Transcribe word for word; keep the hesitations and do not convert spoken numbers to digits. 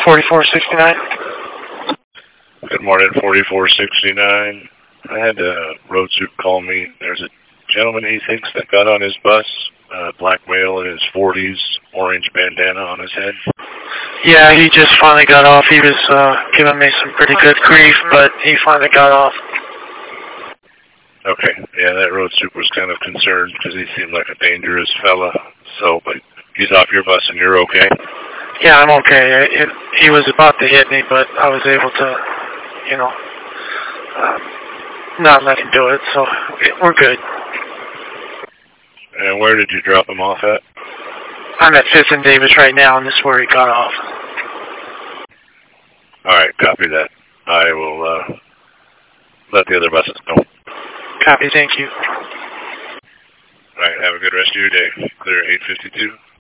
forty-four sixty-nine. Good morning, forty-four sixty-nine. I had a road soup call me. There's a gentleman he thinks that got on his bus, uh, black male in his forties, orange bandana on his head. Yeah, he just finally got off. He was uh, giving me some pretty good grief, but he finally got off. Okay, yeah, that road soup was kind of concerned because he seemed like a dangerous fella. So, but he's off your bus and you're okay? Yeah, I'm okay. It, he was about to hit me, but I was able to, you know, uh, not let him do it, so we're good. And where did you drop him off at? I'm at fifth and Davis right now, and this is where he got off. All right, copy that. I will uh, let the other buses know. Copy, thank you. All right, have a good rest of your day. Clear eight fifty-two.